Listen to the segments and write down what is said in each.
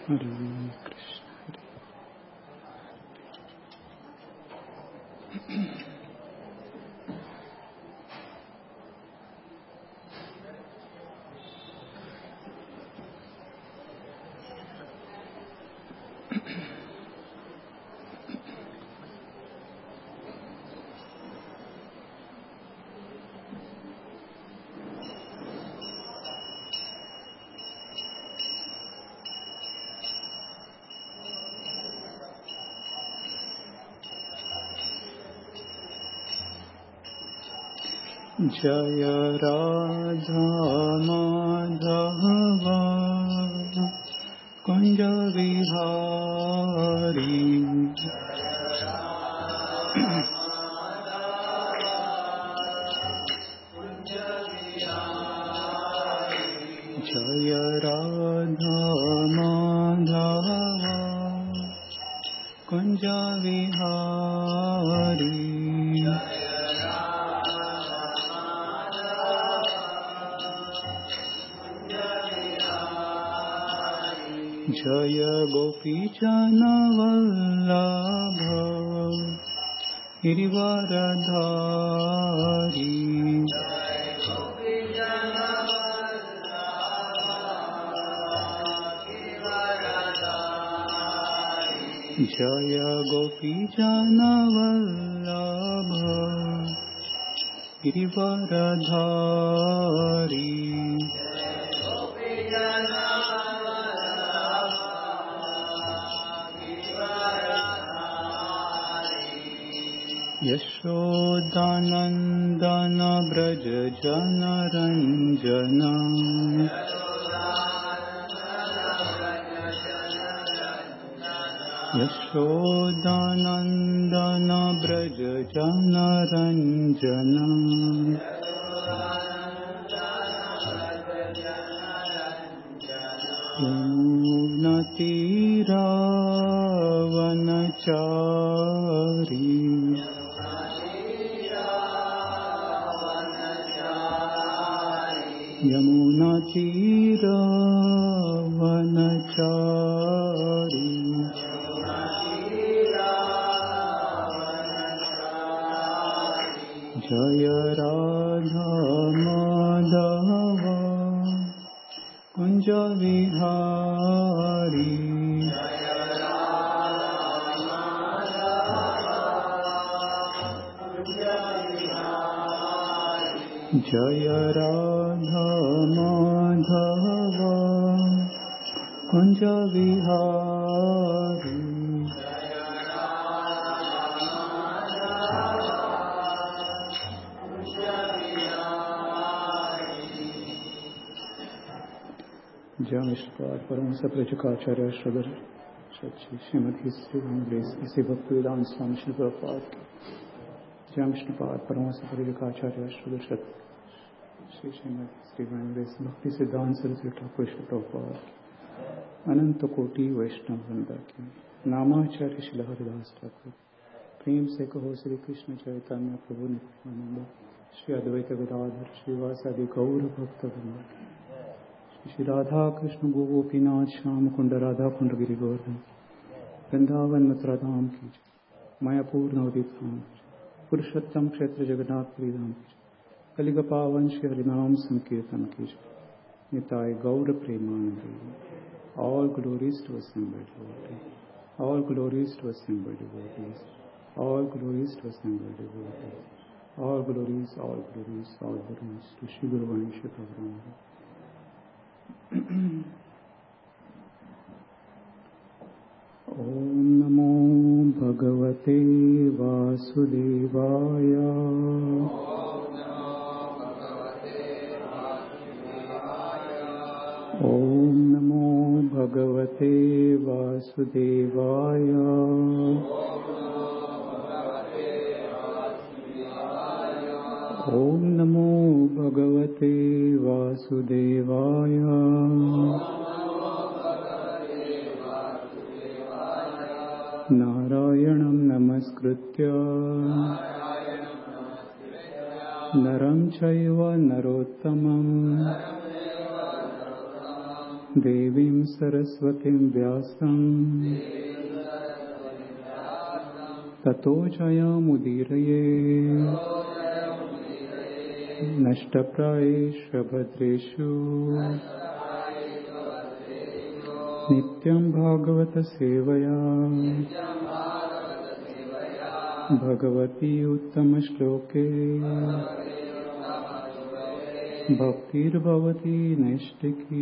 हरे कृष्ण जय राधा माधव कुंज विहारी जय राधा माधव कुंज विहारी जय गोपीजन वल्लभ गिरिवरधारी जय गोपीजन वल्लभ गिरिवरधारी यशोदानंदन ब्रज जन रंजन यशोदानंदन ब्रज जन रंजन यमुनातीरावनचारी यमुनातीरावनचारी जय राधा माधव कुंज विहारी जय राधा माधव कुंज विहारी जमिष्पाद परम सप्रचकाचार्य श्रद्धर सच्ची श्रीमती श्री इसी भक्ति वेदांत स्वामी श्री प्रभुपाद की जमिष्पाद परम सप्रचकाचार्य श्रद्धर श्री श्रीमती श्री भक्ति सिद्धांत सरस्वती ठाकुर श्री प्रभुपाद की अनंत कोटि वैष्णव वृंदा की नामाचार्य श्री हरिदास ठाकुर प्रेम से कहो श्री कृष्ण चैतन्य प्रभु नित्यानंद श्री अद्वैत गदाधर श्रीवासादि गौर भक्त वृंदा श्री राधा कृष्ण गोपीनाथ श्याम कुंड राधा कुंड गिरि गोवर्धन वृंदावन मथुरा धाम की मायापुर नवदीप धाम पुरुषोत्तम क्षेत्र जगन्नाथपुरी धाम की कलिग पावन श्री हरिनाम संकीर्तन की Nitai Gaur Premanand all glories to assembled devotees all glories to assembled devotees all glories to assembled devotees all glories to Shri Guru Ganesha Prabhupada ओम नमो भगवते वासुदेवाय ओम नमो भगवते वासुदेवाय ओम नमो भगवते वासुदेवाय नारायणं नमस्कृत्य नरं चैव नरोत्तमं देवीं सरस्वतीं व्यासं ततो जयमुदीरये नष्टप्रायेषु भद्रेषु नित्यं भागवत सेवया भगवती उत्तम श्लोके भक्तिर्भवती नैष्टिकी।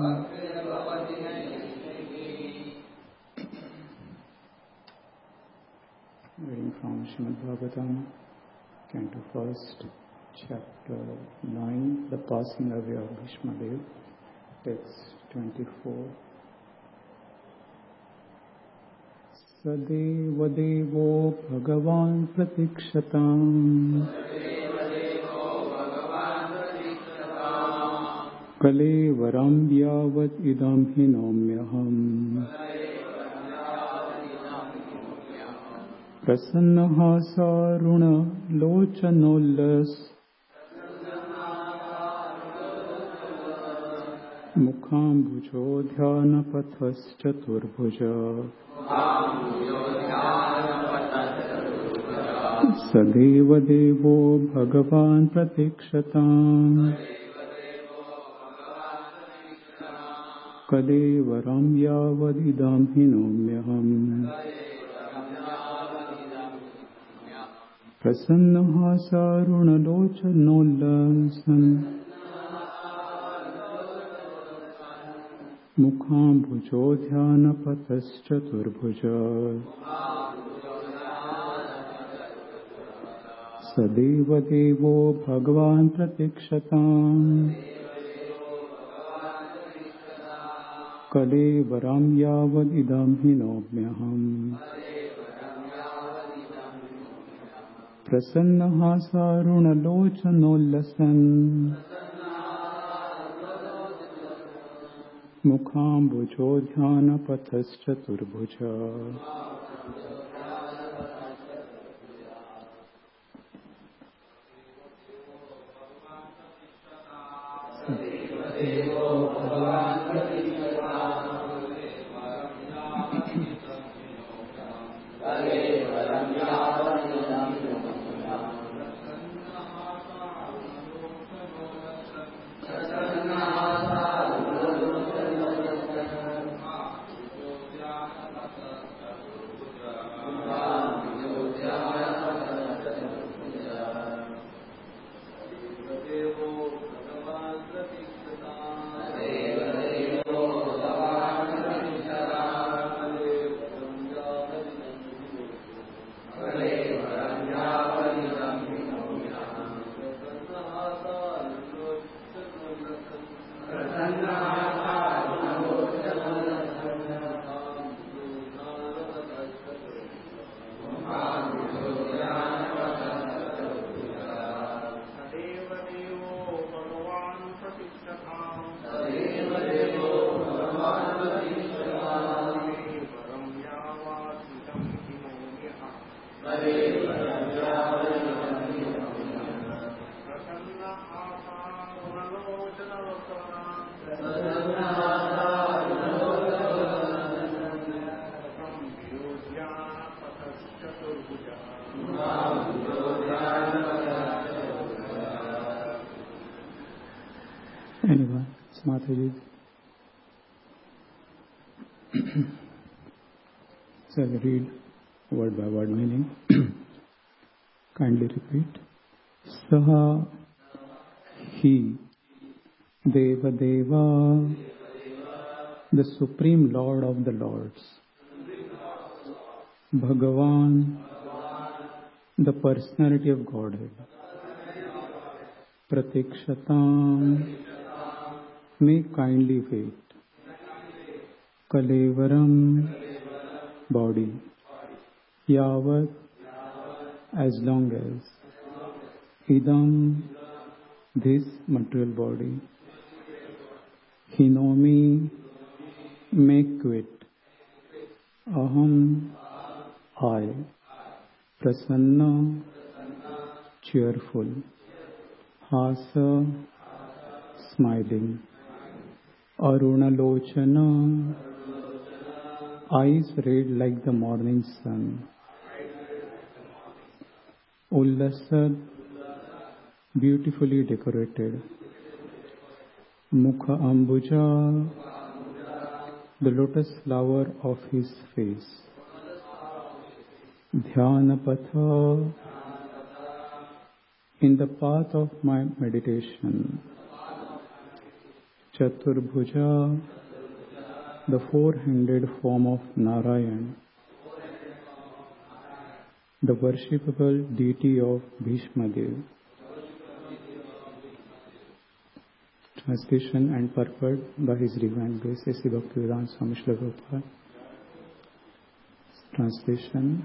Reading from Srimad Bhagavatam, Canto 1st, Chapter 9, The Passing Away of Bhishma Dev, Text 24. सदेव देवो भगवान् प्रतीक्षताम् कलेवरं यावत् इदं हि नौम्यहम् प्रसन्नः सारुणलोचनोल्लस मुखाम्बुजो ध्यानपथश्चतुर्भुज सदेव देवो भगवान् प्रतीक्षताम् कलेवरं यावदिदं हि नौम्यहम् प्रसन्नः सारुणलोचनोल्लसन् मुखाम्बुजो ध्यानपथश्चतुर्भुज सदेव देवो भगवान् प्रतीक्षताम् कलेवरं यावदिदं हि नौम्यहम् प्रसन्नः सारुणलोचनोल्लसन् मुखाम्बुजो ध्यानपथश्चतुर्भुज Anyone? Mataji. So I will read word by word meaning. Kindly repeat. Saha He Deva Deva, the Supreme Lord of the Lords. Bhagavan, the Personality of Godhead. Pratikshatam, may kindly wait. Kalevaram, body. Yavat, as long as. Idam, this material body. Hinomi, make quit. Aham, I. Prasanna, cheerful. Hasa, smiling. Arunalochana, eyes red like the morning sun. Ullasad, beautifully decorated. Mukha Ambuja, the lotus flower of his face. Dhyanapatha, in the path of my meditation. Chaturbhuja, the four-handed form of Narayan, the worshipable deity of Bhishma Dev. Translation and purport by His Divine Grace A.C. Bhaktivedanta Swami Srila Prabhupada. Translation.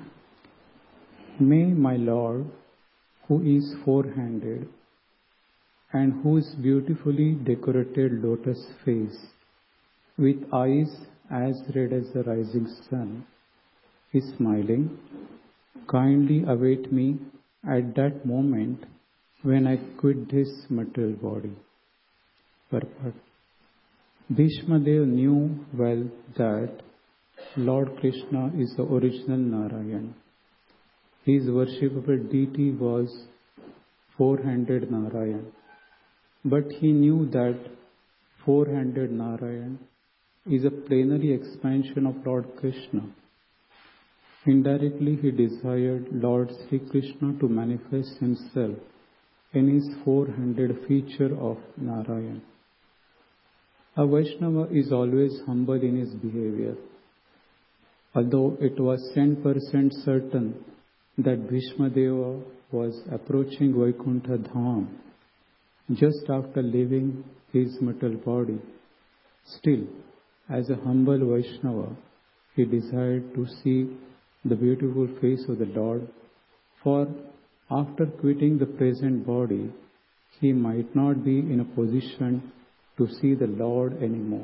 May my Lord, who is four-handed and whose beautifully decorated lotus face, with eyes as red as the rising sun, is smiling, kindly await me at that moment when I quit this material body. Purport. Bhishma Dev knew well that Lord Krishna is the original Narayan. His worshipable deity was four-handed Narayan. But he knew that four-handed Narayan is a plenary expansion of Lord Krishna. Indirectly, he desired Lord Sri Krishna to manifest himself in his four-handed feature of Narayan. A Vaishnava is always humble in his behavior. Although it was 10% certain that Bhishma Deva was approaching Vaikuntha Dham just after leaving his mortal body, still, as a humble Vaishnava, he desired to see the beautiful face of the Lord, for after quitting the present body, he might not be in a position to see the Lord anymore.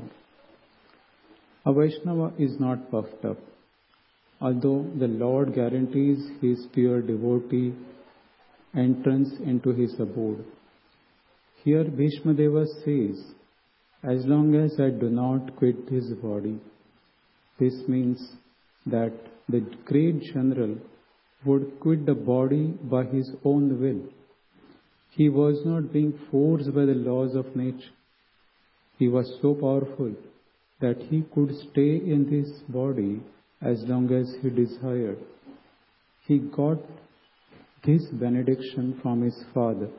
A Vaishnava is not puffed up. Although the Lord guarantees his pure devotee entrance into his abode. Here Bhishma Deva says, as long as I do not quit this body, this means that the great general would quit the body by his own will. He was not being forced by the laws of nature. He was so powerful that he could stay in this body as long as he desired. He got this benediction from his father.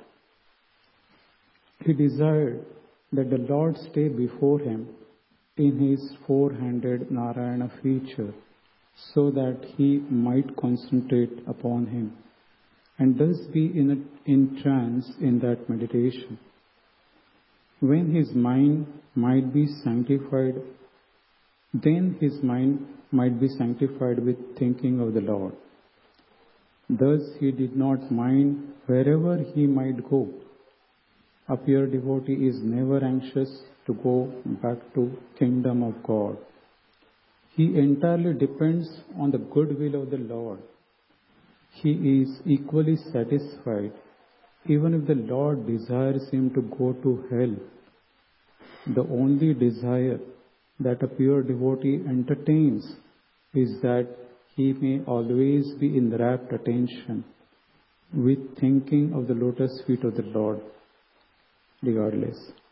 He desired that the Lord stay before him in his four-handed Narayana feature so that he might concentrate upon him and thus be in trance in that meditation. When his mind might be sanctified, then his mind might be sanctified with thinking of the Lord. Thus he did not mind wherever he might go. A pure devotee is never anxious to go back to kingdom of God. He entirely depends on the goodwill of the Lord. He is equally satisfied even if the Lord desires him to go to hell. The only desire that a pure devotee entertains is that he may always be in rapt attention with thinking of the lotus feet of the Lord, regardless.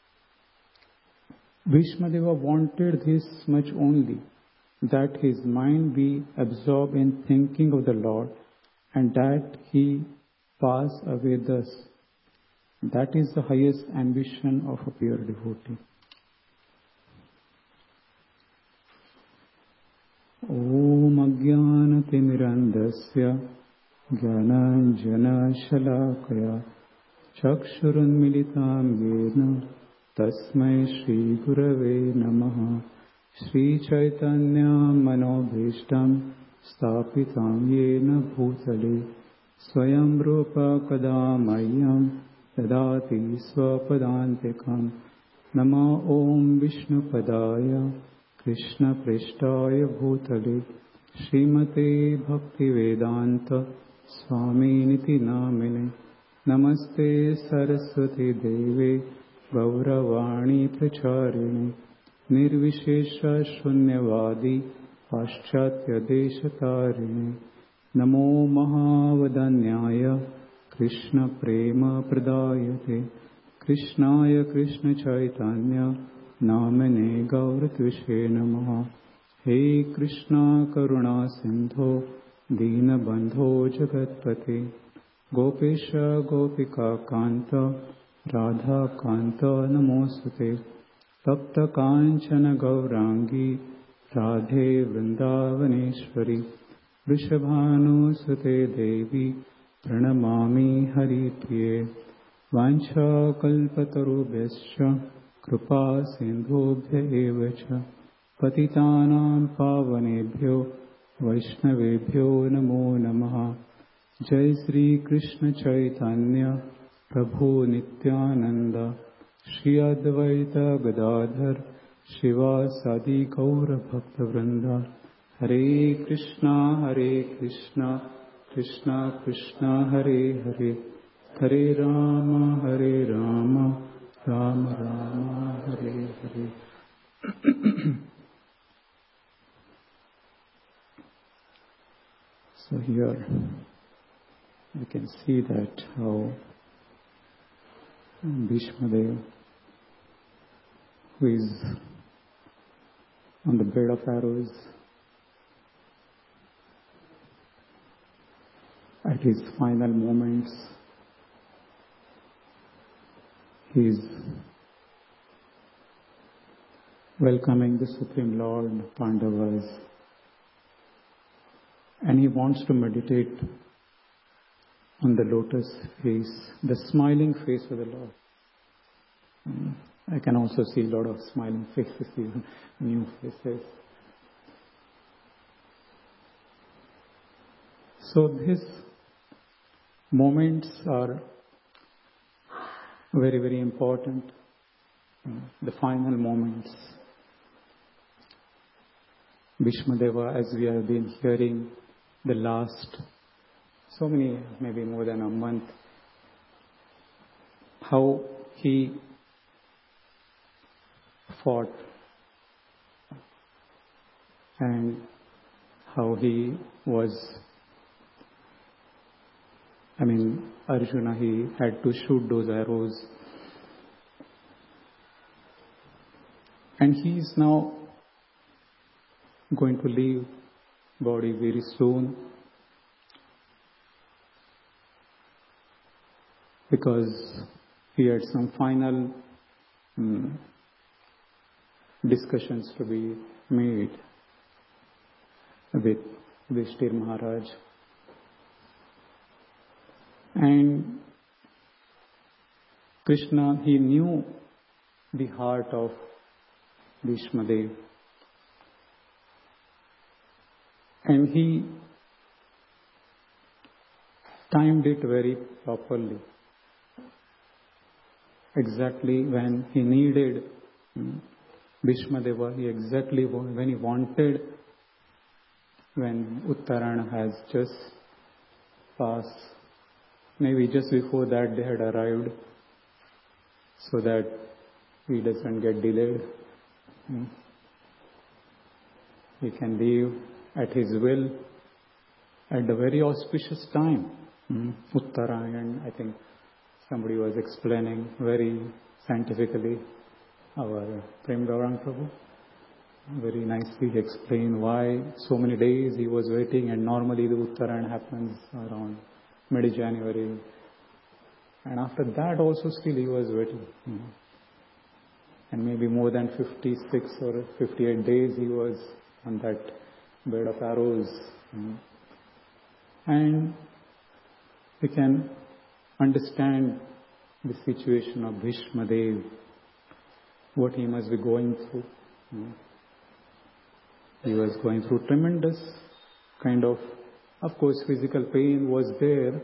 Bhishma Deva wanted this much only, that his mind be absorbed in thinking of the Lord and that he pass away thus. That is the highest ambition of a pure devotee. Om Ajnanatimirandasya Jnananjana Shalakaya Chakshurunmilitam Yena Tasmai Shri Gurave Namaha Shri Chaitanya Manobhishtam Stapitam Yena Bhutale Swayam Rupa Kadamayam Dadati Swapadantikam Nama Om Vishnu Padaya Krishna Prishtaya Bhutale Srimate Bhaktivedanta Swami Niti Namine Namaste Saraswati Deve Gauravani Pracharini निर्विशेष शून्यवादी पाश्चात्य देशतारिणे नमो महावदन्याय कृष्ण प्रेम प्रदायते कृष्णाय कृष्ण चैतन्य नामने गौरत्विषे नमः। हे कृष्णा करुणा सिंधो दीनबंधो जगत्पते गोपेश गोपिका कांत राधा कांत नमोस्तुते तप्त कांचन गौरांगी राधे वृंदावनेश्वरी वृषभानुसुते देवी प्रणमामि हरिप्रिये वाञ्छाकल्पतरुभ्यश्च कृपा सिन्धुभ्य एव च पतितानां पावनेभ्यो वैष्णवेभ्यो नमो नमः। जय श्री कृष्ण चैतन्य प्रभु नित्यानंद श्री अद्वैत गदाधर शिवासादि गौर भक्तवृंद। हरे Krishna Krishna Krishna Hare Hare Hare Ram Ram Ram Hare Hare. So here we can see that how Bhishmadev, who is on the bed of arrows, at his final moments, he is welcoming the Supreme Lord, Pandavas, and he wants to meditate on the lotus face, the smiling face of the Lord. I can also see a lot of smiling faces, even new faces. So these moments are very, very important, the final moments. Bhishmadeva, as we have been hearing the last so many, maybe more than a month, how he fought and how he was, Arjuna, he had to shoot those arrows. And he is now going to leave body very soon, because he had some final discussions to be made with Yudhishthira Maharaj. And Krishna, he knew the heart of Bhishmadev, and he timed it very properly. Exactly when he needed Bhishmadeva, exactly when he wanted, when Uttarana has just passed, maybe just before that they had arrived, so that he doesn't get delayed. He can leave at his will at the very auspicious time. Uttarayana, I think somebody was explaining very scientifically, our Prem Gaurang Prabhu very nicely explained why so many days he was waiting, and normally the Uttarayana happens around mid-January, and after that also still he was waiting. And maybe more than 56 or 58 days he was on that bed of arrows. And we can understand the situation of Bhishmadev, what he must be going through. He was going through tremendous kind of course, physical pain was there,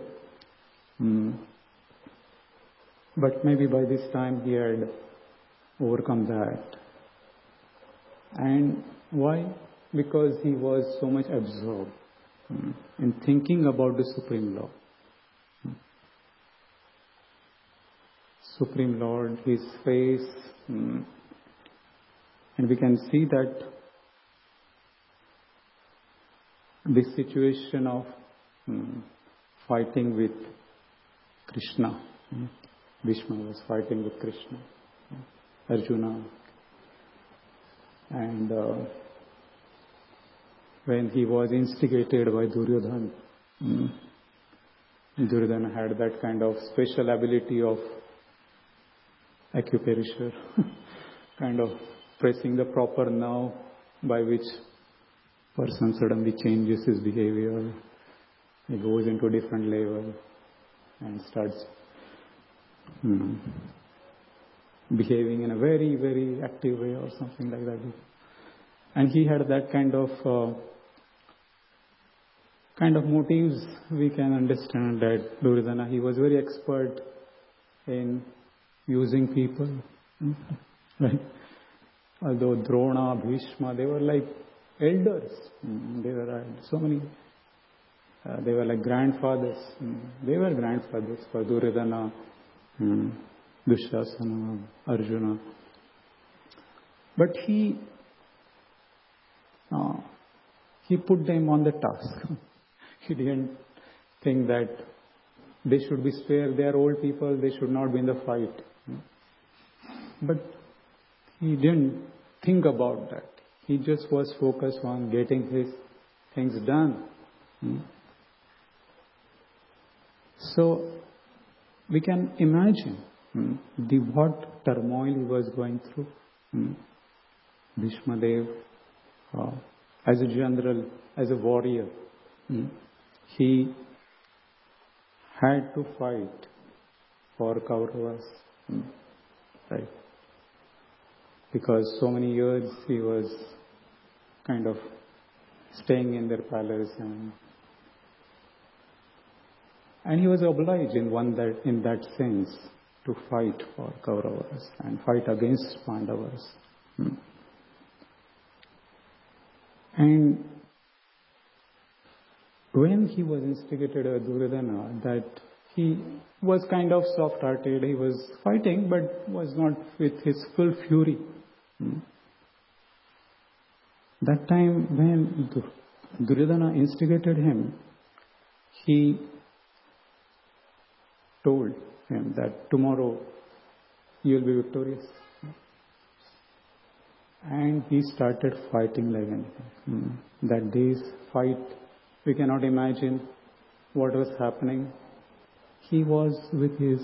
but maybe by this time he had overcome that. And why? Because he was so much absorbed in thinking about the Supreme Lord. Supreme Lord, His face, And we can see that this situation of fighting with Krishna, Bhishma was fighting with Krishna, Arjuna, and when he was instigated by Duryodhana, Duryodhana had that kind of special ability of acupressure, kind of pressing the proper nerve by which person suddenly changes his behavior. He goes into a different level and starts behaving in a very, very active way or something like that. And he had that kind of motives. We can understand that Duryodhana, he was very expert in using people, right? Although Drona, Bhishma, they were like elders. They were so many. They were like grandfathers. They were grandfathers for Duryodhana, Dushasana, Arjuna. But he put them on the task. He didn't think that they should be spared. They are old people. They should not be in the fight. But he didn't think about that. He just was focused on getting his things done. So we can imagine what turmoil he was going through. Bhishma Dev, as a general, as a warrior, he had to fight for Kauravas, right? Because so many years he was kind of staying in their palace, and he was obliged in that sense to fight for Kauravas and fight against Pandavas. And when he was instigated by Duryodhana, that he was kind of soft-hearted, he was fighting but was not with his full fury. That time when Duryodhana instigated him, he told him that tomorrow you will be victorious. And he started fighting like anything. That day's fight, we cannot imagine what was happening. He was with his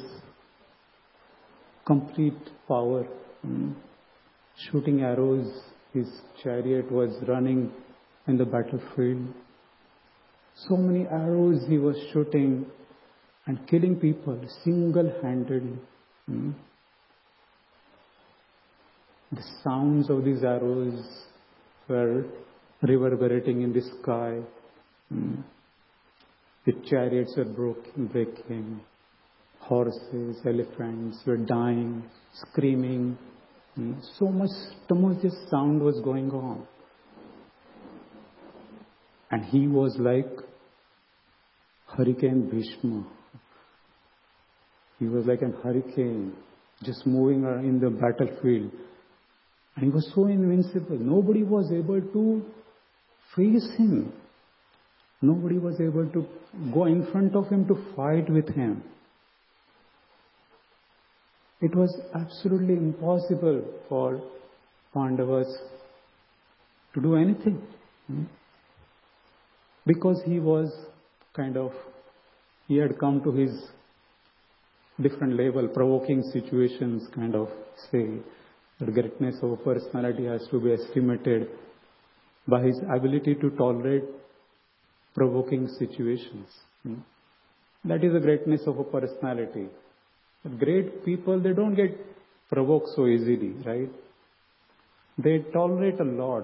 complete power, shooting arrows. His chariot was running in the battlefield. So many arrows he was shooting and killing people single-handedly. The sounds of these arrows were reverberating in the sky. The chariots were breaking. Horses, elephants were dying, screaming. So much tumultuous sound was going on. And he was like Hurricane Bhishma. He was like a hurricane just moving around in the battlefield. And he was so invincible. Nobody was able to face him. Nobody was able to go in front of him to fight with him. It was absolutely impossible for Pandavas to do anything. Because he was he had come to his different level, provoking situations, say, the greatness of a personality has to be estimated by his ability to tolerate provoking situations. That is the greatness of a personality. Great people, they don't get provoked so easily, right? They tolerate a lot.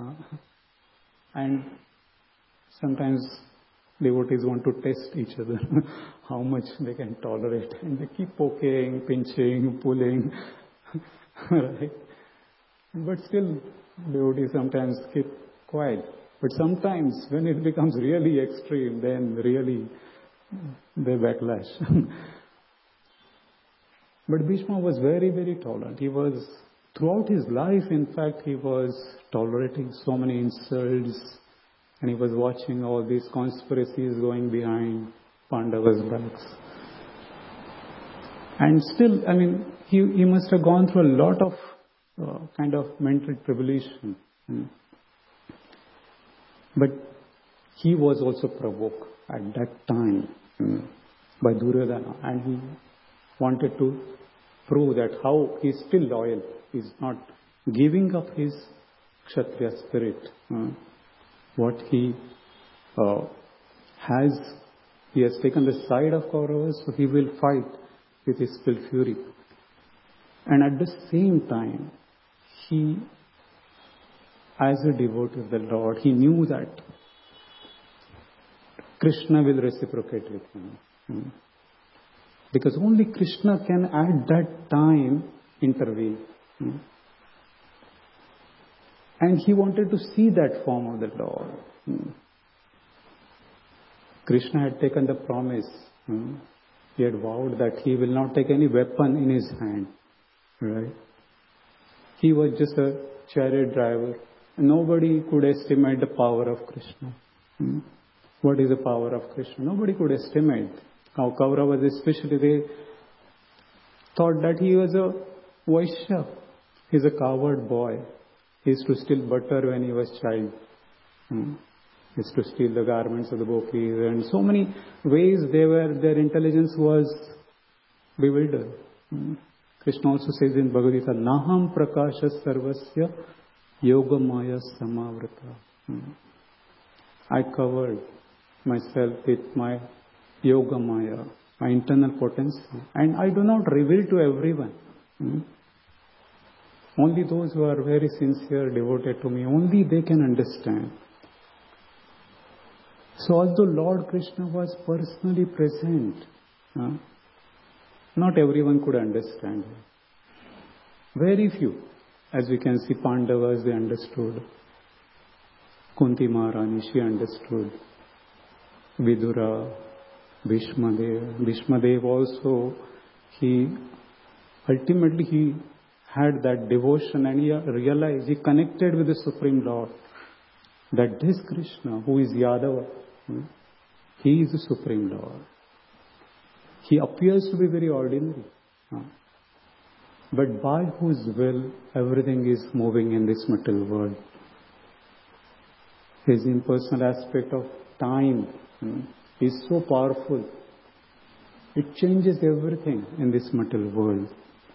And sometimes devotees want to test each other, how much they can tolerate. And they keep poking, pinching, pulling, right? But still, devotees sometimes keep quiet. But sometimes when it becomes really extreme, then really they backlash. But Bhishma was very, very tolerant. He was throughout his life, in fact, he was tolerating so many insults, and he was watching all these conspiracies going behind Pandavas' backs. And still, he must have gone through a lot of kind of mental tribulation. But he was also provoked at that time by Duryodhana, and he wanted to prove that how he is still loyal. He is not giving up his Kshatriya spirit. What he has taken the side of Kauravas, so he will fight with his full fury. And at the same time, he, as a devotee of the Lord, he knew that Krishna will reciprocate with him. Because only Krishna can at that time intervene. And he wanted to see that form of the Lord. Krishna had taken the promise. He had vowed that he will not take any weapon in his hand. Right? He was just a chariot driver. Nobody could estimate the power of Krishna. What is the power of Krishna? Nobody could estimate. Now Kauravas especially, they thought that he was a Vaishya. He's a coward boy. He used to steal butter when he was child. He used to steal the garments of the gopis, and so many ways their intelligence was bewildered. Krishna also says in Bhagavad Gita, Naham prakasha sarvasya yogamaya samavrata. I covered myself with my yogamaya, my internal potency, and I do not reveal to everyone. Only those who are very sincere, devoted to me, only they can understand. So although Lord Krishna was personally present, not everyone could understand him. Very few. As we can see, Pandavas, they understood. Kunti Maharani, she understood. Vidura, Bhishmadev also, he had that devotion, and he realized, he connected with the Supreme Lord, that this Krishna, who is Yadava, he is the Supreme Lord. He appears to be very ordinary. But by whose will everything is moving in this material world. His impersonal aspect of time is so powerful. It changes everything in this material world.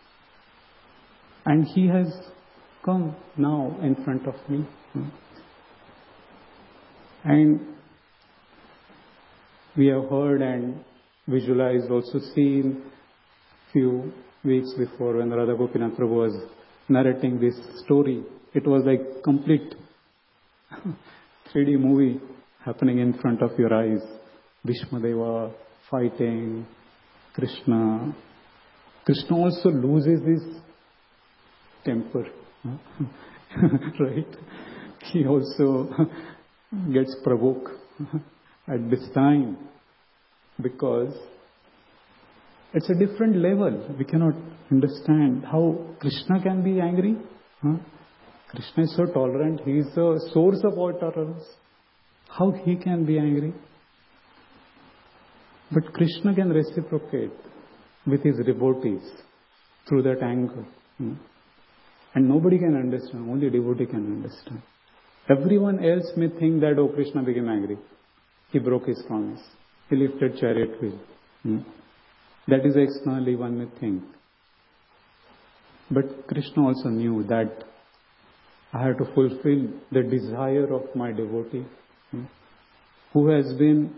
And he has come now in front of me. And we have heard and visualized, also seen few weeks before when Radha Gopinath Prabhu was narrating this story. It was like complete 3D movie happening in front of your eyes. Bhishmadeva fighting Krishna. Krishna also loses his temper. Right? He also gets provoked at this time, because it's a different level. We cannot understand how Krishna can be angry. Krishna is so tolerant. He is the source of all tolerance. How he can be angry? But Krishna can reciprocate with his devotees through that anger. And nobody can understand. Only devotee can understand. Everyone else may think that, oh, Krishna became angry. He broke his promise. He lifted chariot wheel. That is externally one may think. But Krishna also knew that I have to fulfill the desire of my devotee, who has been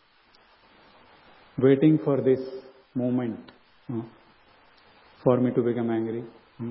waiting for this moment for me to become angry.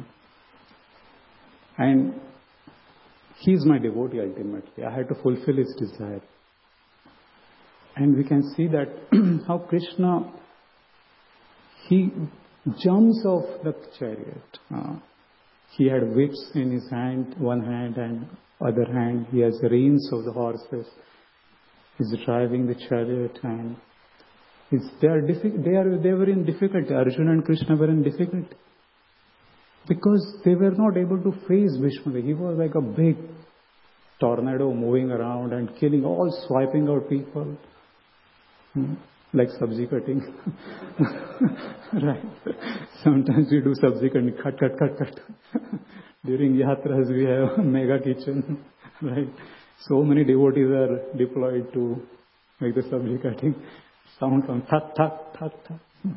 And he is my devotee ultimately. I have to fulfill his desire. And we can see that how Krishna, he jumps off the chariot. He had whips in his hand, one hand, and other hand he has reins of the horses. He's driving the chariot, and they were in difficulty. Arjuna and Krishna were in difficulty. Because they were not able to face Bhishma. He was like a big tornado moving around and killing, all swiping out people. Like sabji cutting. Right. Sometimes we do sabji cutting, cut. During yatras we have a mega kitchen. Right. So many devotees are deployed to make the sabji cutting. Sound from thak.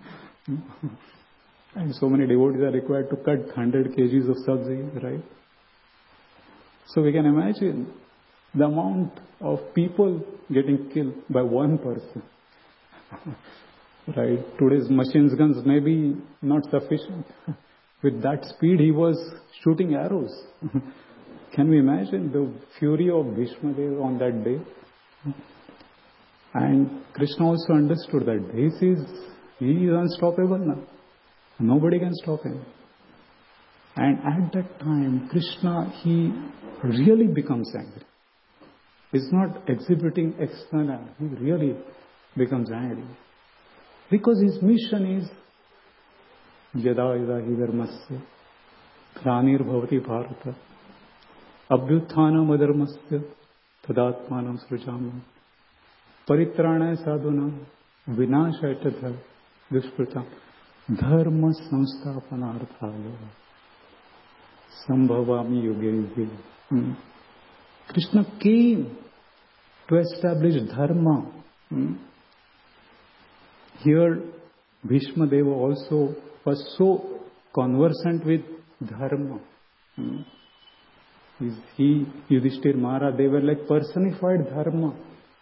And so many devotees are required to cut 100 kgs of sabji, right? So we can imagine the amount of people getting killed by one person. Right? Today's machine guns may be not sufficient. With that speed he was shooting arrows. Can we imagine the fury of Bhishma Dev on that day? And Krishna also understood that he is unstoppable now. Nobody can stop him. And at that time, Krishna, he really becomes angry. He's not exhibiting external. He really becomes angry. Because his mission is Yada yada hi dharmasya glanir bhavati bharata abhyutthanam adharmasya tadatmanam srijamam paritranaya sadhunam vinashaya च dushkritam dharma samsthapanarthaya sambhavami yuge yuge. Krishna came to establish dharma. Here Bhishma Deva also was so conversant with dharma. He, Yudhishthir, Mara, they were like personified dharma.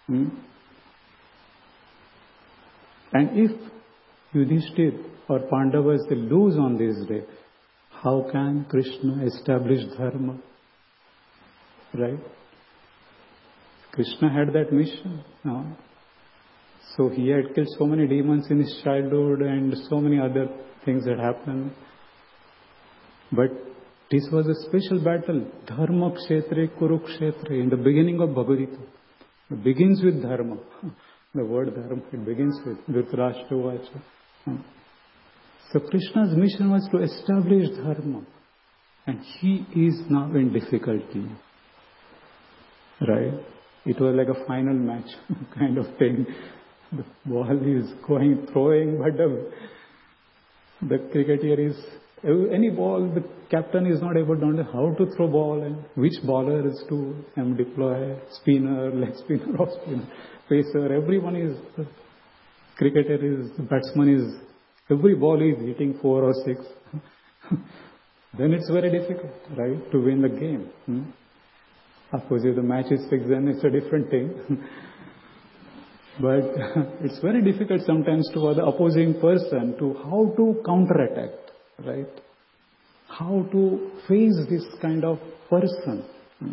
And if Yudhishthir or Pandavas, they lose on this day, how can Krishna establish dharma? Right? Krishna had that mission. No? So he had killed so many demons in his childhood and so many other things that happened. But this was a special battle. Dharma kshetre kurukshetre. In the beginning of Bhagavad Gita. It begins with dharma. The word dharma, it begins with Dhritarashtra Vacha. So Krishna's mission was to establish dharma. And he is now in difficulty. Right? It was like a final match kind of thing. The ball is throwing, but the cricketer is, any ball, the captain is not able to understand how to throw ball and which bowler is to deploy, spinner, leg spinner, off spinner, pacer, everyone is, the cricketer is, the batsman is, every ball is hitting 4 or 6. Then it's very difficult, right, to win the game. Of course, if the match is fixed, then it's a different thing. But it's very difficult sometimes to the opposing person to how to counterattack, right? How to face this kind of person.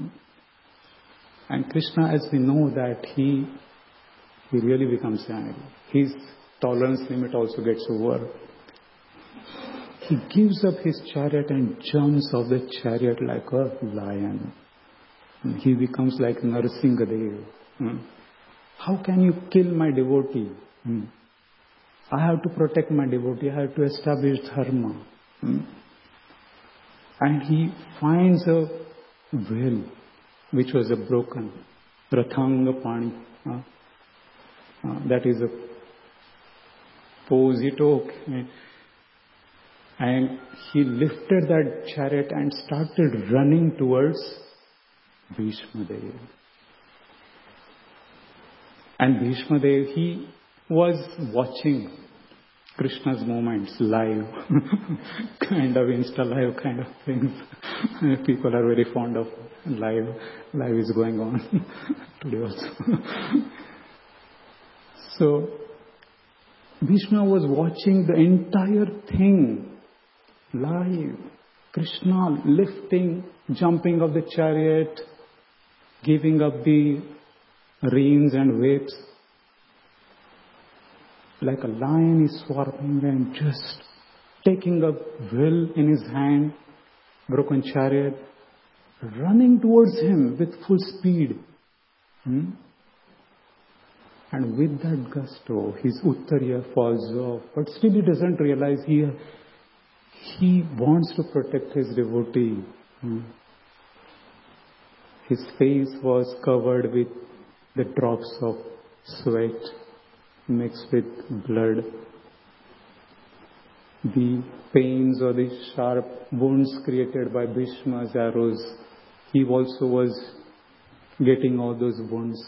And Krishna, as we know that he really becomes angry. His tolerance limit also gets over. He gives up his chariot and jumps off the chariot like a lion. He becomes like Narasimhadev. How can you kill my devotee? I have to protect my devotee. I have to establish dharma. And he finds a well which was a broken Rathanga Pani. That is a pose he took. And he lifted that chariot and started running towards Bhishma Dev. And Bhishma Dev, he was watching Krishna's movements live, kind of Insta live kind of things. People are very fond of live. Live is going on today also. So, Bhishma was watching the entire thing live. Krishna lifting, jumping of the chariot, giving up the reins and whips. Like a lion is swarming and just taking a will in his hand, broken chariot, running towards him with full speed. And with that gusto, his Uttariya falls off. But still he doesn't realize he He wants to protect his devotee. His face was covered with the drops of sweat mixed with blood. The pains or the sharp wounds created by Bhishma's arrows, he also was getting all those wounds.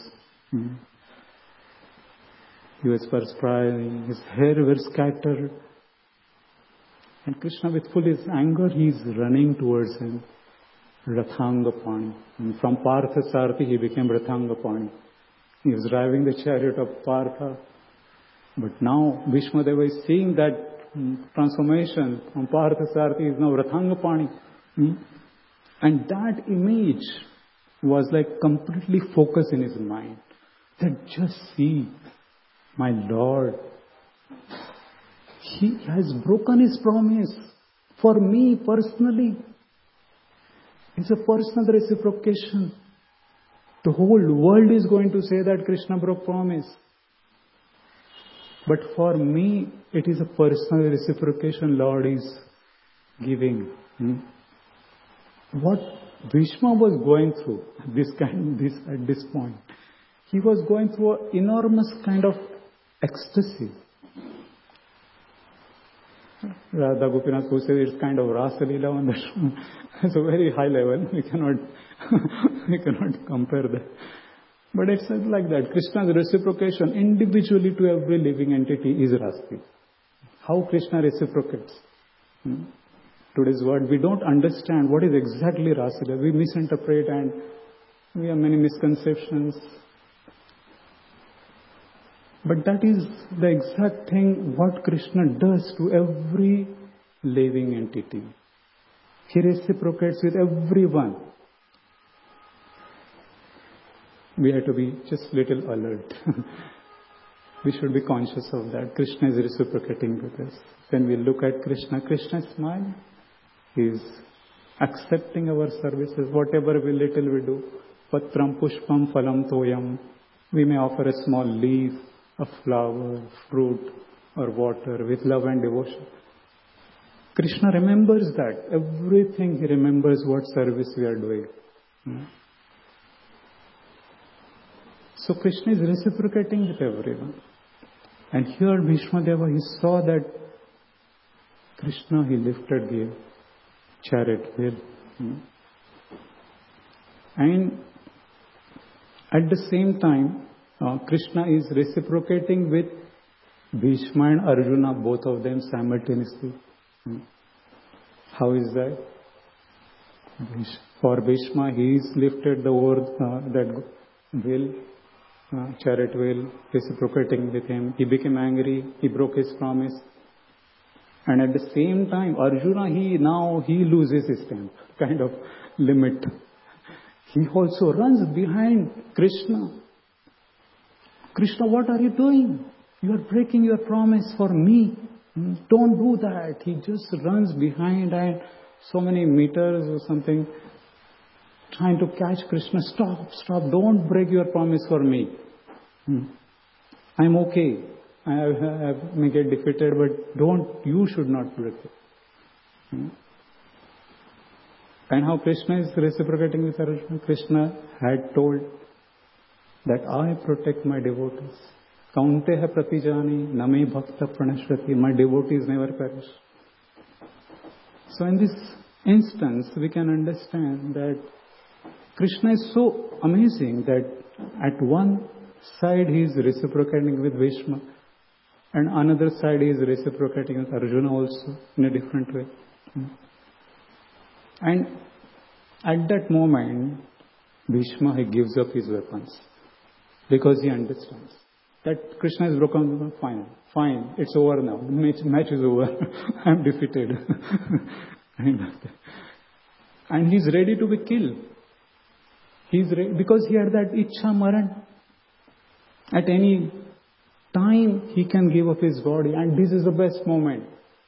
He was perspiring, his hair was scattered. And Krishna, with full his anger, he is running towards him. Rathangapani. And from Partha Sarthi, he became Rathangapani. He was driving the chariot of Partha. But now Bhishma Deva is seeing that transformation from Partha Sarthi is now Rathangapani. And that image was like completely focused in his mind. That just see, my Lord, He has broken His promise for me personally. It's a personal reciprocation. The whole world is going to say that Krishna broke promise. But for me, it is a personal reciprocation Lord is giving. What Bhishma was going through at this point, he was going through an enormous kind of ecstasy. Radha Gopinath who said it's kind of Rasa Leela on the show. It's a very high level. We cannot compare that. But it's like that. Krishna's reciprocation individually to every living entity is Rasa. How Krishna reciprocates. Today's world, we don't understand what is exactly Rasa Leela. We misinterpret and we have many misconceptions. But that is the exact thing what Krishna does to every living entity. He reciprocates with everyone. We have to be just little alert. We should be conscious of that. Krishna is reciprocating with us. When we look at Krishna, Krishna smiles. He is accepting our services, whatever little we do. Patram pushpam phalam toyam. We may offer a small leaf, a flower, fruit or water with love and devotion. Krishna remembers that. Everything He remembers what service we are doing. So Krishna is reciprocating with everyone. And here Bhishma Deva, he saw that Krishna, he lifted the chariot wheel. And at the same time, Krishna is reciprocating with Bhishma and Arjuna, both of them simultaneously. How is that? For Bhishma, he is lifted that wheel, chariot wheel, reciprocating with him. He became angry. He broke his promise. And at the same time, Arjuna, he loses his temper, kind of limit. He also runs behind Krishna. Krishna, what are you doing? You are breaking your promise for me. Don't do that. He just runs behind and so many meters or something, trying to catch Krishna. Stop. Don't break your promise for me. I'm okay. I may get defeated, but you should not break it. And how Krishna is reciprocating with Arjuna. Krishna had told that I protect my devotees. Kaunteha pratijani name bhakta pranashvati. My devotees never perish. So in this instance, we can understand that Krishna is so amazing that at one side he is reciprocating with Bhishma and another side he is reciprocating with Arjuna also in a different way. And at that moment, Bhishma, he gives up his weapons because he understands that Krishna is broken. Fine, it's over now. The match is over. I'm defeated. And he's ready to be killed. He's ready because he had that Ichha Maran. At any time, he can give up his body, and this is the best moment.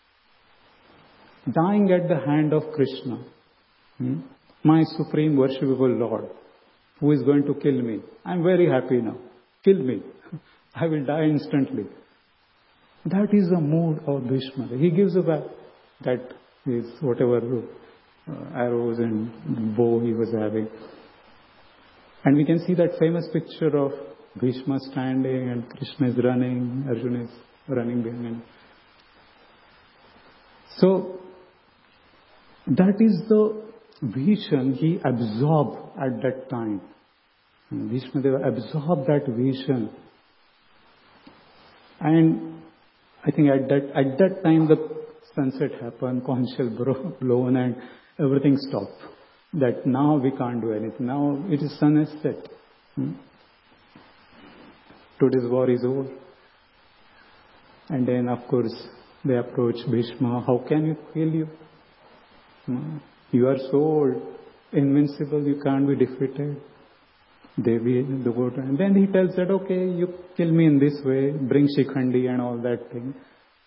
Dying at the hand of Krishna, my supreme worshipable Lord, who is going to kill me. I'm very happy now. Kill me. I will die instantly. That is the mood of Bhishma. He gives up that his whatever arrows and bow he was having. And we can see that famous picture of Bhishma standing and Krishna is running, Arjuna is running behind. So that is the vision he absorbed at that time. Bhishma Deva absorbed that vision. And I think at that time the sunset happened, conch shell blown and everything stopped. That now we can't do anything. Now it is sun has set. Today's war is over. And then of course they approach Bhishma. How can you kill you? You are so invincible, you can't be defeated. And then he tells that, okay, you kill me in this way, bring Shikhandi and all that thing.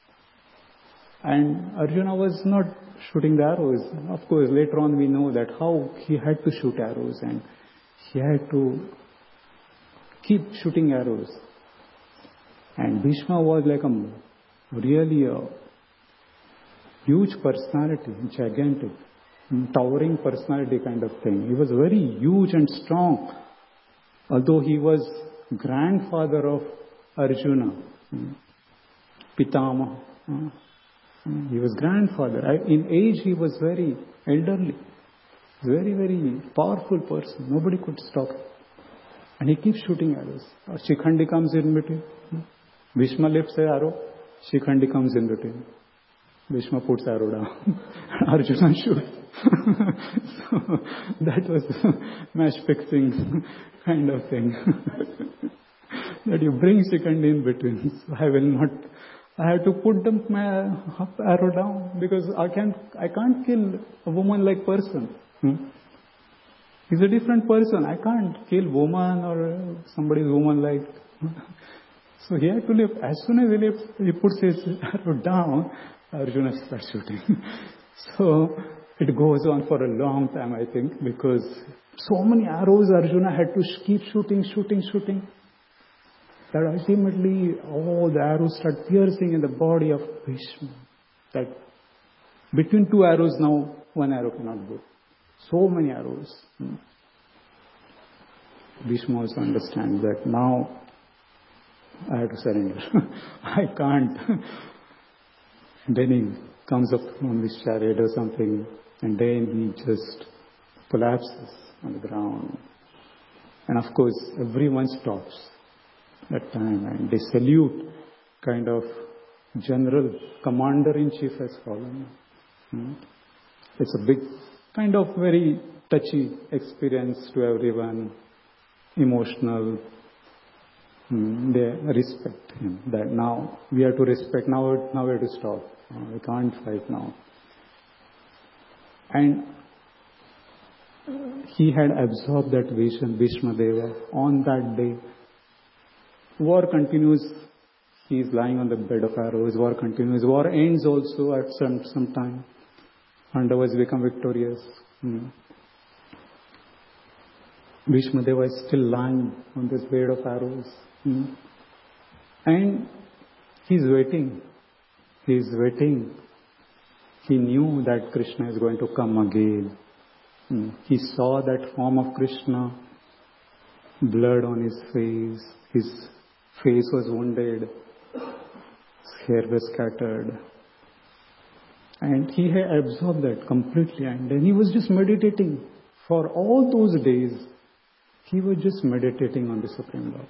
And Arjuna was not shooting the arrows. Of course, later on we know that how he had to shoot arrows and he had to keep shooting arrows. And Bhishma was like really a huge personality, gigantic, towering personality kind of thing. He was very huge and strong. Although he was grandfather of Arjuna, Pitama, he was grandfather. In age he was very elderly, very, very powerful person. Nobody could stop him. And he keeps shooting arrows. Shikhandi comes in between. Bhishma lifts an arrow, Shikhandi comes in between. Bhishma puts arrow down. Arjuna shoots. So that was match fixing kind of thing. That you bring Shikhandi in between. So I have to put my arrow down because I can't kill a woman-like person. He's a different person. I can't kill woman or somebody's woman-like. So he had to lift. As soon as he puts his arrow down, Arjuna starts shooting. So it goes on for a long time, I think, because so many arrows Arjuna had to keep shooting, that ultimately all the arrows start piercing in the body of Bhishma. That between two arrows now, one arrow cannot go. So many arrows. Bhishma also understands that now I have to surrender. I can't. Then he comes up on this chariot or something, and then he just collapses on the ground. And of course, everyone stops that time and they salute, kind of general commander-in-chief has fallen. It's a big, kind of very touchy experience to everyone, emotional. They respect him. That now we have to respect. Now we have to stop. We can't fight now. And he had absorbed that vision, Bhishma Deva, on that day. War continues. He is lying on the bed of arrows. War continues. War ends also at some time. Pandavas become victorious. Bhishma Deva is still lying on this bed of arrows. And he's waiting. He's waiting. He knew that Krishna is going to come again. He saw that form of Krishna, blood on his face. His face was wounded. His hair was scattered. And he had absorbed that completely. And then he was just meditating. For all those days, he was just meditating on the Supreme Lord.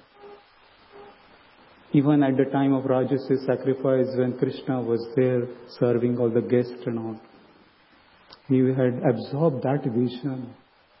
Even at the time of Rajasu's sacrifice, when Krishna was there serving all the guests and all, he had absorbed that vision.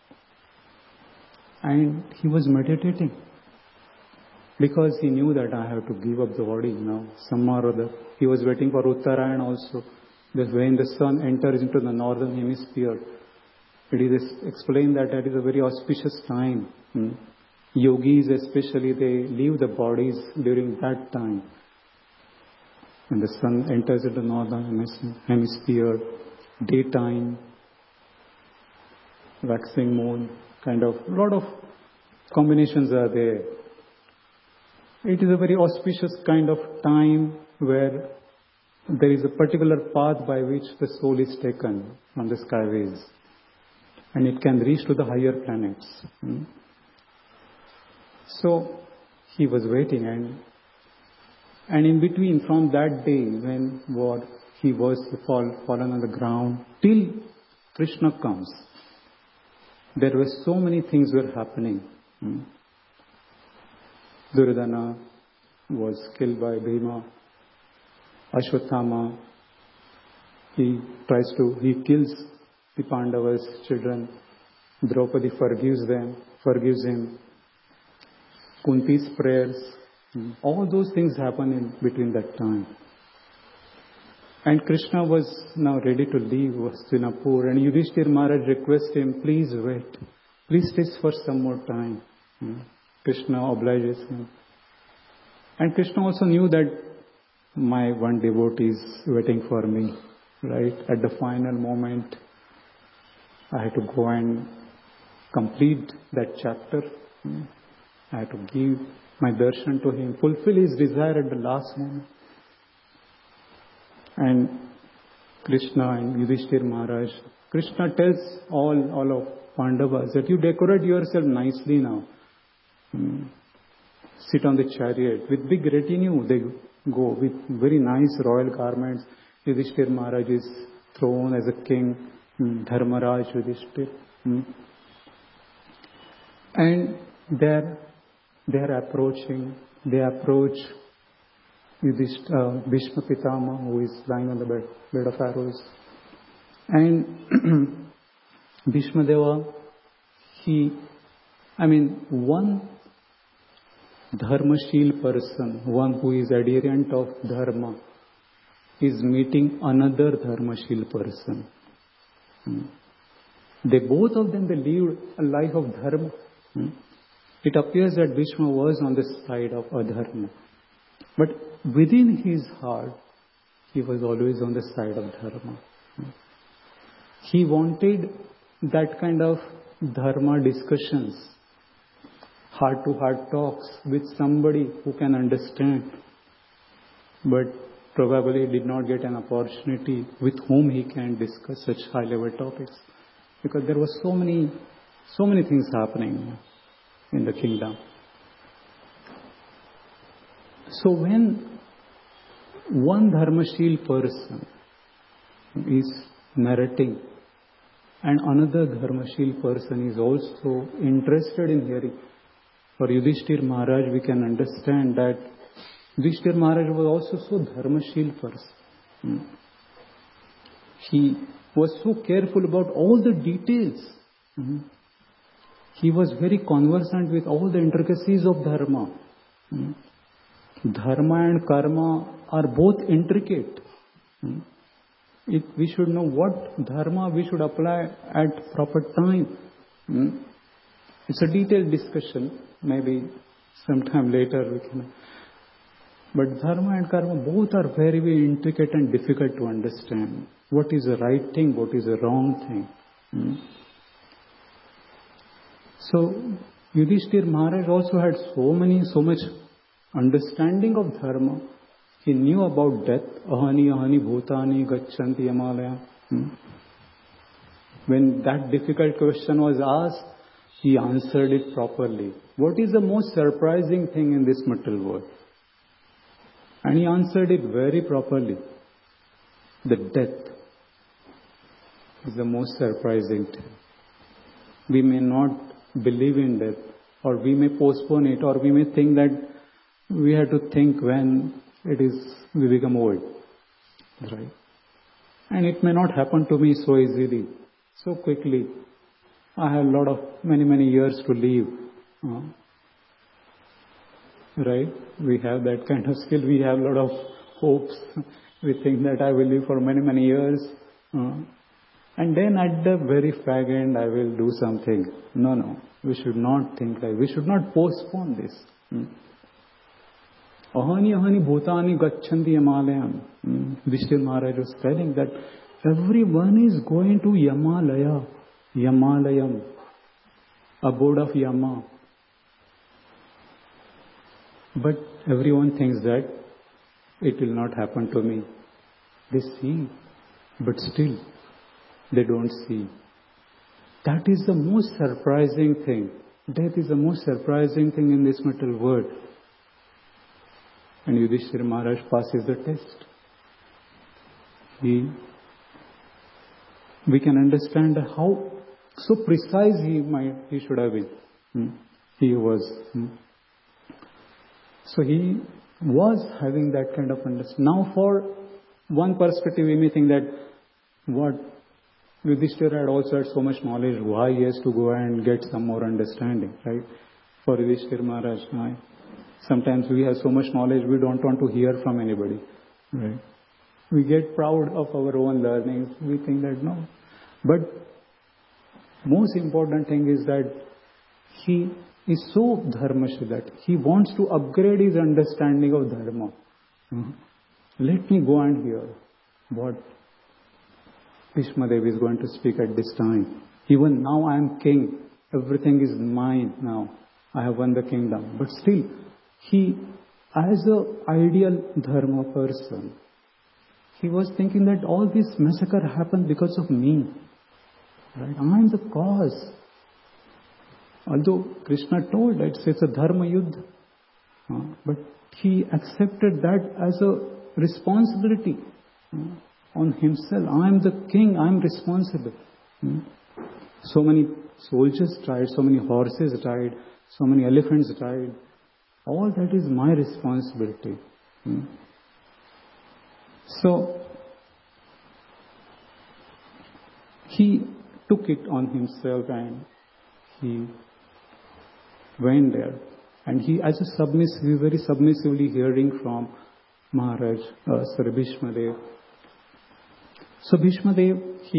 And he was meditating. Because he knew that I have to give up the body now, somehow or other. He was waiting for Uttarayan also. That when the sun enters into the northern hemisphere, it is explained that is a very auspicious time. Yogis especially, they leave the bodies during that time. When the sun enters into the northern hemisphere, daytime, waxing moon, kind of, a lot of combinations are there. It is a very auspicious kind of time where there is a particular path by which the soul is taken from the skyways, and it can reach to the higher planets. So he was waiting, and in between, from that day when he was fallen on the ground till Krishna comes, there were so many things were happening. Duryodhana was killed by Bhima. Ashwatthama, he kills the Pandavas' children. Draupadi forgives him. Kunti's prayers, all those things happen in between that time. And Krishna was now ready to leave Hastinapur, and Yudhishthir Maharaj requests him, please wait. Please stay for some more time. Krishna obliges him. And Krishna also knew that my one devotee is waiting for me, right? At the final moment, I had to go and complete that chapter. I had to give my darshan to him, fulfill his desire at the last moment. And Krishna and Yudhishthir Maharaj, Krishna tells all of Pandavas that you decorate yourself nicely now. Sit on the chariot. With big retinue, they go with very nice royal garments. Yudhishthir Maharaj is thrown as a king, Dharmaraj Yudhishthir. And they approach Bhishma Pitama, who is lying on the bed of arrows. And Bhishma Deva, one dharmashil person, one who is adherent of dharma, is meeting another dharmashil person. Both of them lived a life of dharma. It appears that Bhishma was on the side of adharma. But within his heart, he was always on the side of dharma. He wanted that kind of dharma discussions, heart-to-heart talks with somebody who can understand, but probably did not get an opportunity with whom he can discuss such high-level topics, because there were so many things happening in the kingdom. So when one dharmashil person is narrating and another dharmashil person is also interested in hearing, for Yudhishthir Maharaj we can understand that Yudhishthir Maharaj was also so dharmashil person. He was so careful about all the details. He was very conversant with all the intricacies of dharma. Dharma and karma are both intricate. We should know what dharma we should apply at proper time. It's a detailed discussion. Maybe sometime later we can. But dharma and karma both are very, very intricate and difficult to understand. What is the right thing? What is the wrong thing? So Yudhishthir Maharaj also had so much understanding of dharma. He knew about death. Ahani bhutani gacchanti yamalaya. When that difficult question was asked, he answered it properly. What is the most surprising thing in this material world? And he answered it very properly. The death is the most surprising thing. We may not believe in death, or we may postpone it, or we may think that we have to think when we become old, right? And it may not happen to me so easily, so quickly. I have many years to live, right? We have that kind of skill. We have a lot of hopes. We think that I will live for many years, and then at the very fag end I will do something. No. We should not think like. We should not postpone this. Ahani bhutani gacchanti yamalayam. Yudhishthir Maharaj was telling that everyone is going to Yamalayam, abode of Yama. But everyone thinks that it will not happen to me. They see, but still they don't see. That is the most surprising thing. Death is the most surprising thing in this material world. And Yudhishthira Maharaj passes the test. We can understand how so precise he should have been. He was. So he was having that kind of understanding. Now for one perspective we may think that what Yudhishthira had also had so much knowledge, why he has to go and get some more understanding, right? For Yudhishthira Maharaj, sometimes we have so much knowledge we don't want to hear from anybody, right? We get proud of our own learnings. We think that no. But most important thing is that he is so dharmashil that he wants to upgrade his understanding of dharma. Let me go and hear what Bhishma Dev is going to speak at this time. Even now I am king. Everything is mine now. I have won the kingdom. But still, he, as an ideal dharma person, he was thinking that all this massacre happened because of me. Right? I am the cause. Although Krishna told that it's a dharma yuddha. But he accepted that as a responsibility on himself. I am the king, I am responsible. So many soldiers died, so many horses died, so many elephants died. All that is my responsibility. So, he took it on himself and he went there. And he, as a submissive, very submissively hearing from Maharaj, Bhishma Dev. So Bhishma Dev,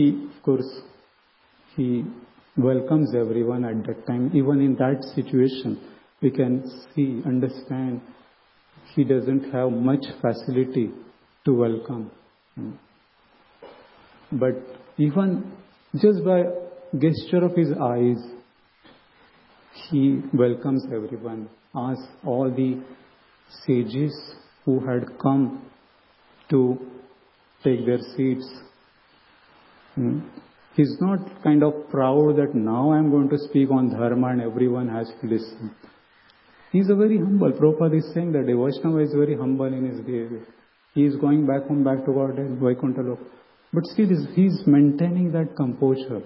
he welcomes everyone at that time. Even in that situation, we can see, understand, he doesn't have much facility to welcome. But even just by gesture of his eyes, he welcomes everyone, asks all the sages who had come to take their seats. He's not kind of proud that now I'm going to speak on dharma and everyone has to listen. He's a very humble. Prabhupada is saying that a Vaishnava is very humble in his behavior. He is going back home, back to Godhead, Vaikuntha Loka. But still he's maintaining that composure.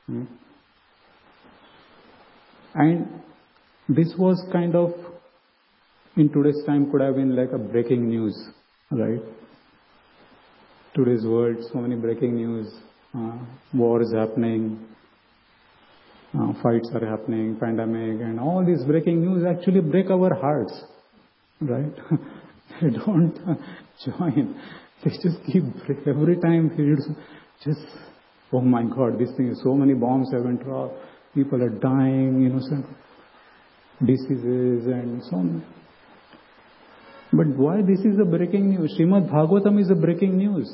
And this was kind of, in today's time, could have been like a breaking news, right? Today's world, so many breaking news, wars happening, fights are happening, pandemic, and all these breaking news actually break our hearts, right? They don't join. They just keep breaking. Every time just, oh my God, this thing is so many bombs have been dropped. People are dying, innocent diseases and so on. But why this is a breaking news? Srimad Bhagavatam is a breaking news.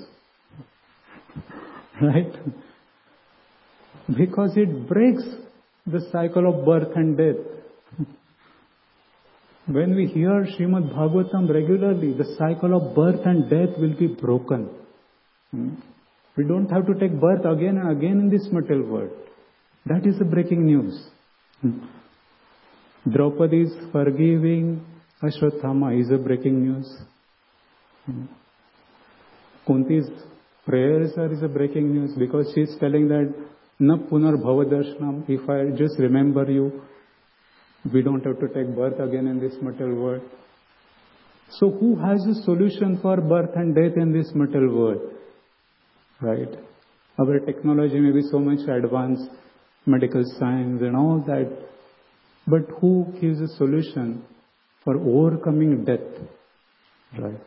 Right? Because it breaks the cycle of birth and death. When we hear Srimad Bhagavatam regularly, the cycle of birth and death will be broken. We don't have to take birth again and again in this material world. That is the breaking news. Draupadi's forgiving Ashwatthama is a breaking news. Kunti's prayers is a breaking news because she is telling that Na punar bhavadarshanam, if I just remember you, we don't have to take birth again in this material world. So who has a solution for birth and death in this material world? Right? Our technology may be so much advanced, medical science and all that, but who gives a solution for overcoming death? Right?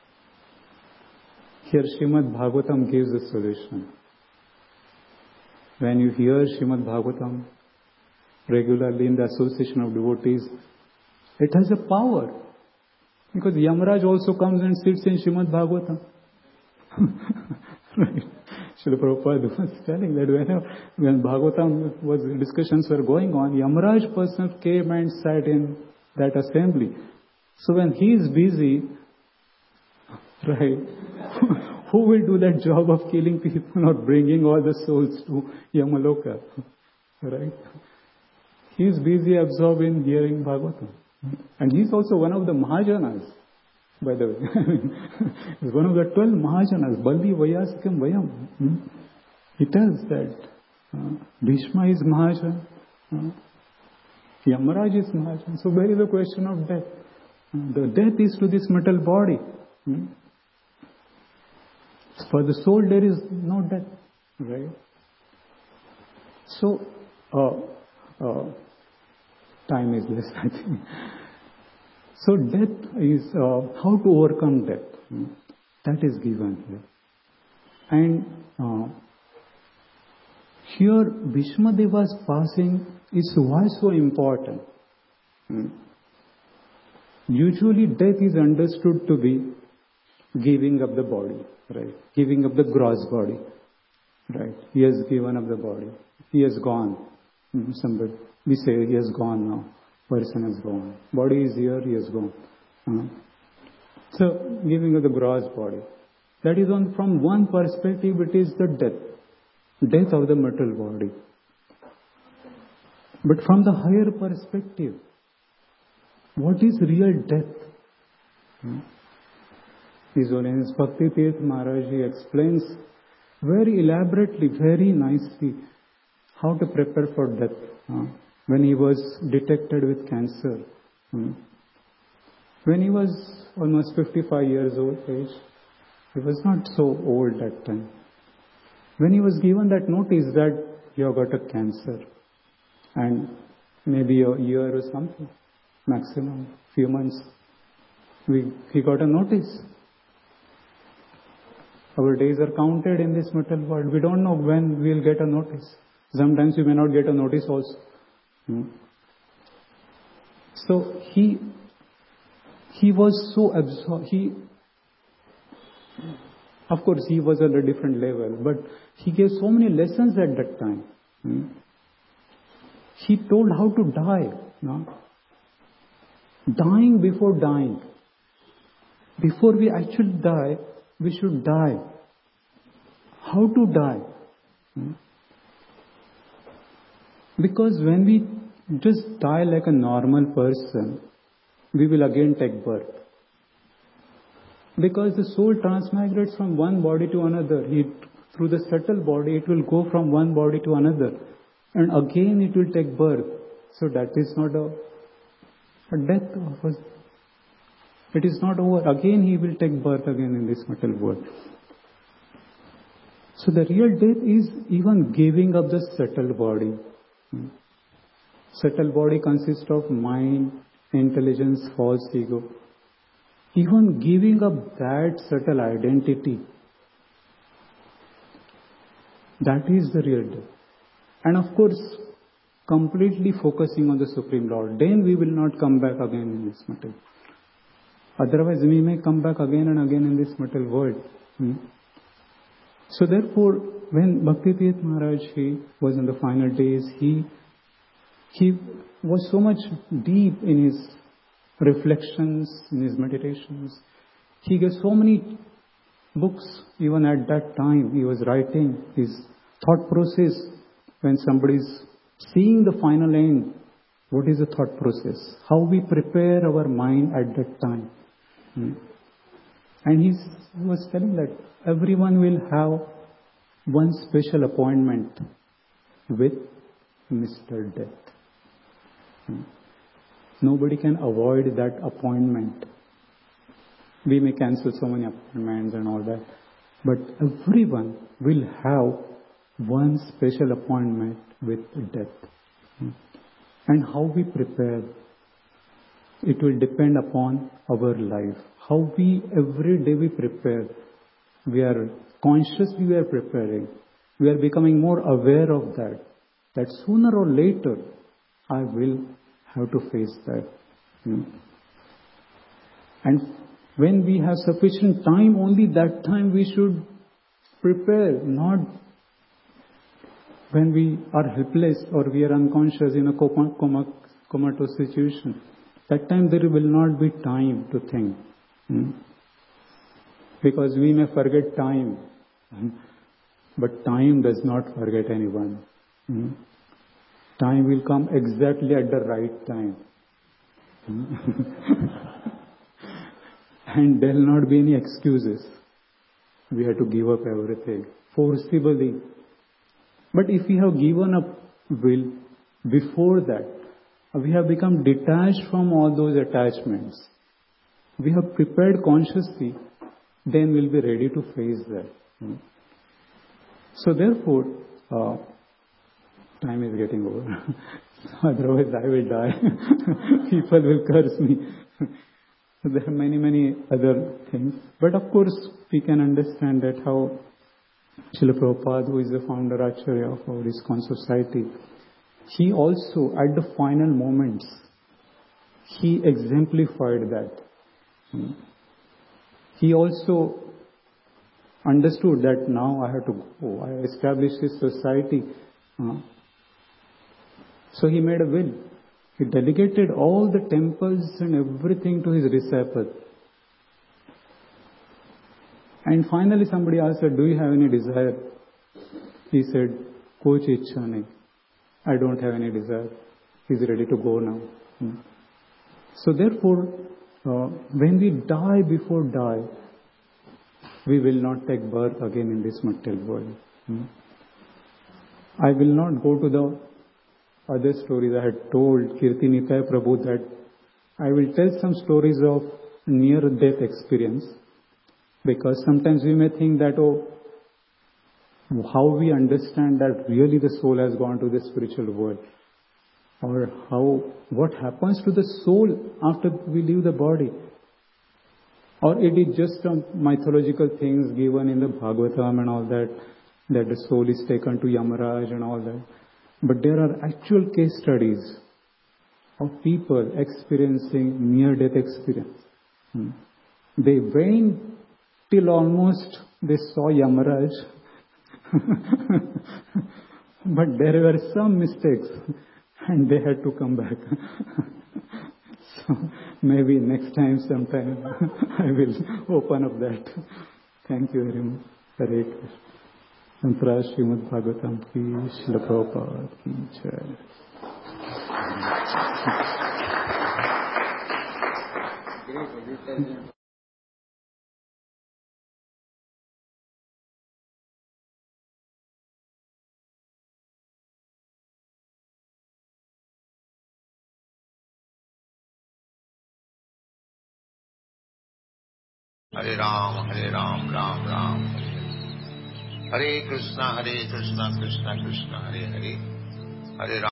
Here Srimad Bhagavatam gives a solution. When you hear Srimad Bhagavatam regularly in the association of devotees, it has a power. Because Yamaraj also comes and sits in Srimad Bhagavatam. Right? Srila Prabhupada was telling that when Bhagavatam discussions were going on, Yamaraj person came and sat in that assembly. So when he is busy, right, who will do that job of killing people or bringing all the souls to Yamaloka? Right? He is busy absorbed in hearing Bhagavatam. And he is also one of the Mahajanas, by the way. He is one of the 12 Mahajanas. Baldi Vayasikam Vayam. He tells that Bhishma is Mahajan, Yamaraj is Mahajan. So where is the question of death? The death is to this metal body. For the soul there is no death. Right? So, time is less, I think. So death is how to overcome death. That is given here. And here Bhishma Deva's passing is why so important. Usually death is understood to be giving up the body, right? Giving up the gross body, right? He has given up the body. He has gone. Somebody, we say he has gone now. Person has gone. Body is here, he has gone. So, giving up the gross body. That is from one perspective, it is the death. Death of the material body. But from the higher perspective, what is real death? His Holiness Bhakti Tirth Maharaj explains very elaborately, very nicely how to prepare for death. When he was detected with cancer, when he was almost 55 years old age, he was not so old that time. When he was given that notice that you have got a cancer and maybe a year or something, maximum, few months, he got a notice. Our days are counted in this material world. We don't know when we will get a notice. Sometimes we may not get a notice also. So he was so absorbed. Of course, he was at a different level, but he gave so many lessons at that time. He told how to die. No? Dying before dying. Before we actually die, we should die. How to die? Because when we just die like a normal person, we will again take birth. Because the soul transmigrates from one body to another. Through the subtle body, it will go from one body to another. And again it will take birth. So that is not a death of us. It is not over. Again he will take birth again in this material world. So the real death is even giving up the subtle body. Subtle body consists of mind, intelligence, false ego. Even giving up that subtle identity, that is the real death. And of course, completely focusing on the Supreme Lord. Then we will not come back again in this material. Otherwise, we may come back again and again in this material world. So therefore, when Bhakti Tirth Maharaj, he was in the final days, he was so much deep in his reflections, in his meditations. He gave so many books, even at that time he was writing his thought process. When somebody is seeing the final end, what is the thought process? How we prepare our mind at that time. And he was telling that everyone will have one special appointment with Mr. Death. Nobody can avoid that appointment. We may cancel so many appointments and all that, but everyone will have one special appointment with death. And how we prepare, it will depend upon our life. How we every day we prepare. We are consciously we are preparing. We are becoming more aware of that. That sooner or later I will have to face that. And when we have sufficient time, only that time we should prepare, not when we are helpless or we are unconscious in a comatose situation. That time there will not be time to think. Because we may forget time, but time does not forget anyone. Time will come exactly at the right time. And there will not be any excuses. We have to give up everything forcibly. But if we have given up will before that, we have become detached from all those attachments. We have prepared consciously, then we'll be ready to face that. So therefore, time is getting over. Otherwise I will die. People will curse me. There are many other things. But of course, we can understand that how Srila Prabhupada, who is the founder Acharya of our ISKCON society, he also, at the final moments, he exemplified that. He also understood that now I have to go. I established this society. So he made a will. He delegated all the temples and everything to his disciple. And finally somebody asked, do you have any desire? He said, Kuch ichha nahi. I don't have any desire. He's ready to go now. So therefore, when we die before die, we will not take birth again in this material world. I will not go to the other stories I had told Kirti Nitai Prabhu, that I will tell some stories of near-death experience, because sometimes we may think that, how we understand that really the soul has gone to the spiritual world, or what happens to the soul after we leave the body, or it is just some mythological things given in the Bhagavatam and all that the soul is taken to Yamaraj and all that. But there are actual case studies of people experiencing near-death experience. They went till almost they saw Yamaraj, but there were some mistakes and they had to come back. So maybe next time, sometime, I will open up that. Thank you very much. Hare Krishna. Santara Srimad Bhagavatam ki, Srila Prabhupada ki jai. Hare Ram, Ram Ram, Hare Krishna, Krishna Krishna, Hare Hare, Hare Ram.